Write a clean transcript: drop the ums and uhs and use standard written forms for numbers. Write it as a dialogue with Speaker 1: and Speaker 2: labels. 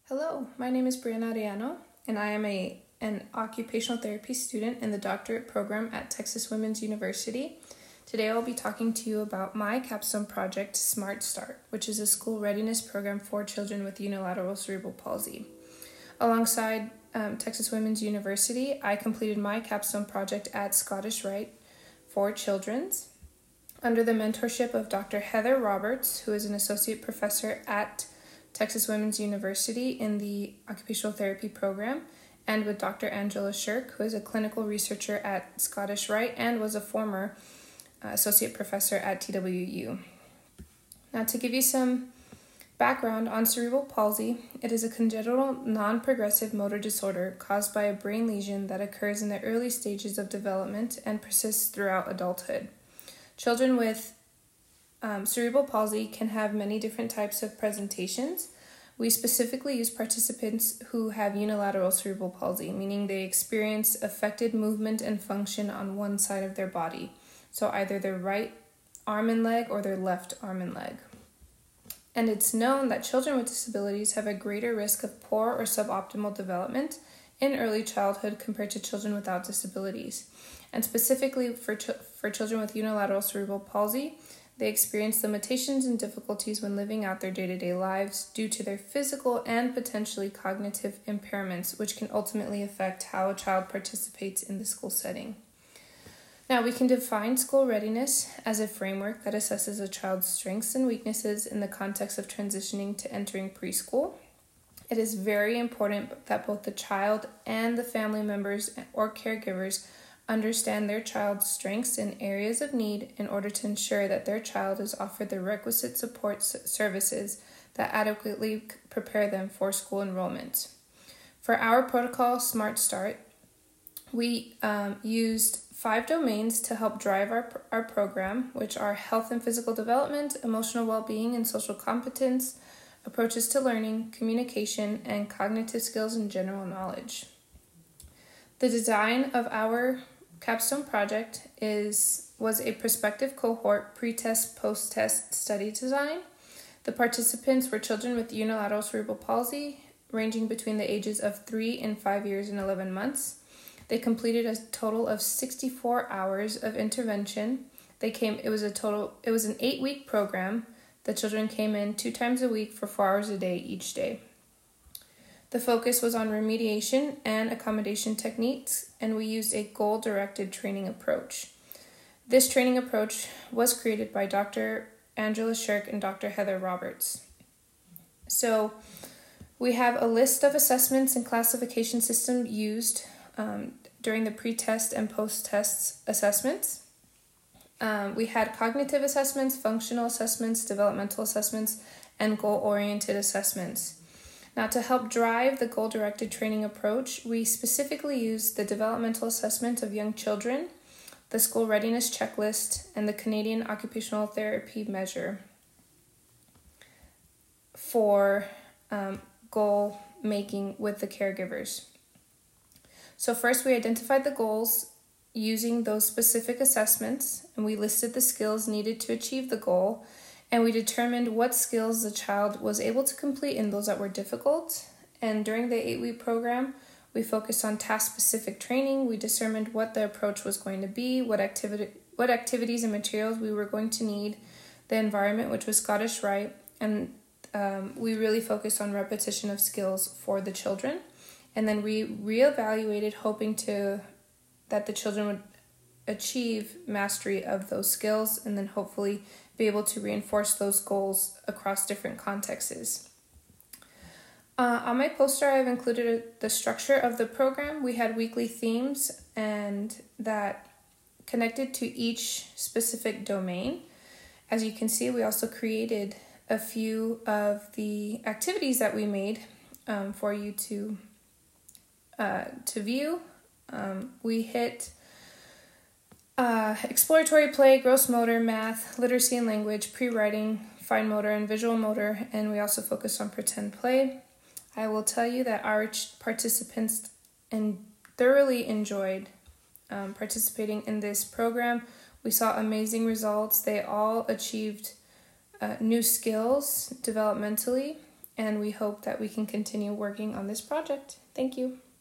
Speaker 1: Hello, my name is Brianna Ariano, and I am an occupational therapy student in the doctorate program at Texas Women's University. Today I'll be talking to you about my capstone project, Smart Start, which is a school readiness program for children with unilateral cerebral palsy. Alongside Texas Women's University, I completed my capstone project at Scottish Rite for Children's under the mentorship of Dr. Heather Roberts, who is an associate professor at Texas Women's University in the occupational therapy program, and with Dr. Angela Shirk, who is a clinical researcher at Scottish Rite and was a former associate professor at TWU. Now, to give you some background on cerebral palsy, it is a congenital non-progressive motor disorder caused by a brain lesion that occurs in the early stages of development and persists throughout adulthood. Children with cerebral palsy can have many different types of presentations. We specifically use participants who have unilateral cerebral palsy, meaning they experience affected movement and function on one side of their body, so either their right arm and leg or their left arm and leg. And it's known that children with disabilities have a greater risk of poor or suboptimal development in early childhood compared to children without disabilities. And specifically for children with unilateral cerebral palsy, they experience limitations and difficulties when living out their day-to-day lives due to their physical and potentially cognitive impairments, which can ultimately affect how a child participates in the school setting. Now, we can define school readiness as a framework that assesses a child's strengths and weaknesses in the context of transitioning to entering preschool. It is very important that both the child and the family members or caregivers understand their child's strengths and areas of need in order to ensure that their child is offered the requisite support services that adequately prepare them for school enrollment. For our protocol, Smart Start, we used 5 domains to help drive our program, which are health and physical development, emotional well-being and social competence, approaches to learning, communication, and cognitive skills and general knowledge. The design of our capstone project was a prospective cohort pre-test, post-test study design. The participants were children with unilateral cerebral palsy, ranging between the ages of 3 and 5 years and 11 months. They completed a total of 64 hours of intervention. It was an 8-week program. The children came in 2 times a week for 4 hours a day each day. The focus was on remediation and accommodation techniques, and we used a goal-directed training approach. This training approach was created by Dr. Angela Shirk and Dr. Heather Roberts. So we have a list of assessments and classification systems used during the pre-test and post-test assessments. We had cognitive assessments, functional assessments, developmental assessments, and goal-oriented assessments. Now, to help drive the goal-directed training approach, we specifically used the developmental assessment of young children, the school readiness checklist, and the Canadian Occupational Therapy Measure for goal making with the caregivers. So first, we identified the goals using those specific assessments, and we listed the skills needed to achieve the goal, and we determined what skills the child was able to complete and those that were difficult. And during the 8-week program, we focused on task-specific training. We determined what the approach was going to be, what activities and materials we were going to need, the environment, which was Scottish Rite, and we really focused on repetition of skills for the children. And then we reevaluated, hoping that the children would achieve mastery of those skills and then hopefully be able to reinforce those goals across different contexts. On my poster, I've included the structure of the program. We had weekly themes and that connected to each specific domain. As you can see, we also created a few of the activities that we made for you to view. We hit exploratory play, gross motor, math, literacy and language, pre-writing, fine motor, and visual motor, and we also focused on pretend play. I will tell you that our participants thoroughly enjoyed participating in this program. We saw amazing results. They all achieved new skills developmentally, and we hope that we can continue working on this project. Thank you.